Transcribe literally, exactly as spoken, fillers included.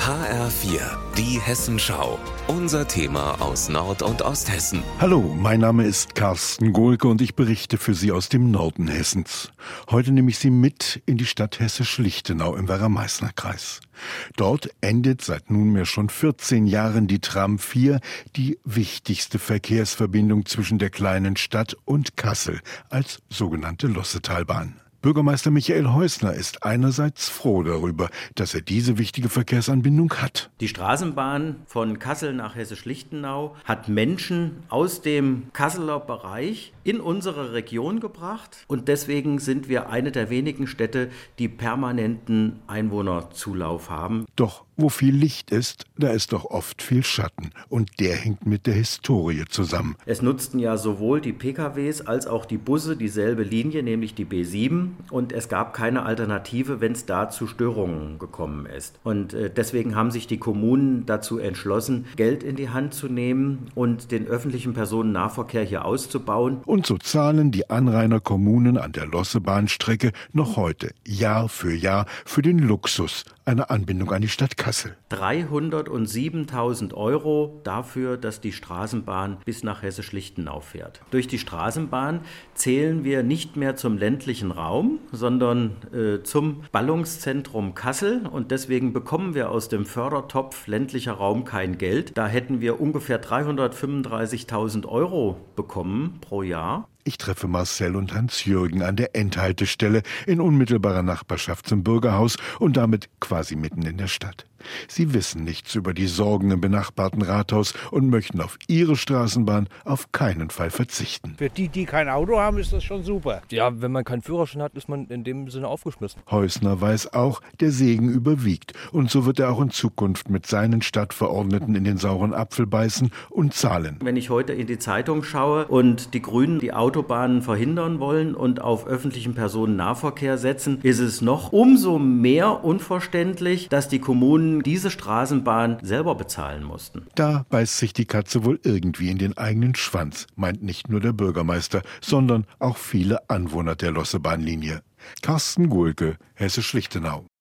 H R vier, die Hessenschau. Unser Thema aus Nord- und Osthessen. Hallo, mein Name ist Carsten Gohlke und ich berichte für Sie aus dem Norden Hessens. Heute nehme ich Sie mit in die Stadt Hessisch-Lichtenau im Werra-Meißner-Kreis. Dort endet seit nunmehr schon vierzehn Jahren die Tram vier, die wichtigste Verkehrsverbindung zwischen der kleinen Stadt und Kassel als sogenannte Lossetalbahn. Bürgermeister Michael Heusner ist einerseits froh darüber, dass er diese wichtige Verkehrsanbindung hat. Die Straßenbahn von Kassel nach Hessisch-Lichtenau hat Menschen aus dem Kasseler Bereich in unsere Region gebracht und deswegen sind wir eine der wenigen Städte, die permanenten Einwohnerzulauf haben. Doch wo viel Licht ist, da ist doch oft viel Schatten und der hängt mit der Historie zusammen. Es nutzten ja sowohl die P K Ws als auch die Busse dieselbe Linie, nämlich die B sieben und es gab keine Alternative, wenn es da zu Störungen gekommen ist. Und äh, deswegen haben sich die Kommunen dazu entschlossen, Geld in die Hand zu nehmen und den öffentlichen Personennahverkehr hier auszubauen. Und so zahlen die Anrainerkommunen an der Lossebahnstrecke noch heute Jahr für Jahr für den Luxus einer Anbindung an die Stadt Kassel. dreihundertsiebentausend Euro dafür, dass die Straßenbahn bis nach Hessisch-Lichtenau fährt. Durch die Straßenbahn zählen wir nicht mehr zum ländlichen Raum, sondern äh, zum Ballungszentrum Kassel und deswegen bekommen wir aus dem Fördertopf ländlicher Raum kein Geld. Da hätten wir ungefähr dreihundertfünfunddreißigtausend Euro bekommen pro Jahr. Ich treffe Marcel und Hans-Jürgen an der Endhaltestelle in unmittelbarer Nachbarschaft zum Bürgerhaus und damit quasi mitten in der Stadt. Sie wissen nichts über die Sorgen im benachbarten Rathaus und möchten auf ihre Straßenbahn auf keinen Fall verzichten. Für die, die kein Auto haben, ist das schon super. Ja, wenn man keinen Führerschein hat, ist man in dem Sinne aufgeschmissen. Heusner weiß auch, der Segen überwiegt. Und so wird er auch in Zukunft mit seinen Stadtverordneten in den sauren Apfel beißen und zahlen. Wenn ich heute in die Zeitung schaue und die Grünen die Autobahnen verhindern wollen und auf öffentlichen Personennahverkehr setzen, ist es noch umso mehr unverständlich, dass die Kommunen diese Straßenbahn selber bezahlen mussten. Da beißt sich die Katze wohl irgendwie in den eigenen Schwanz, meint nicht nur der Bürgermeister, sondern auch viele Anwohner der Lossebahnlinie. Carsten Gohlke, Hessisch-Lichtenau.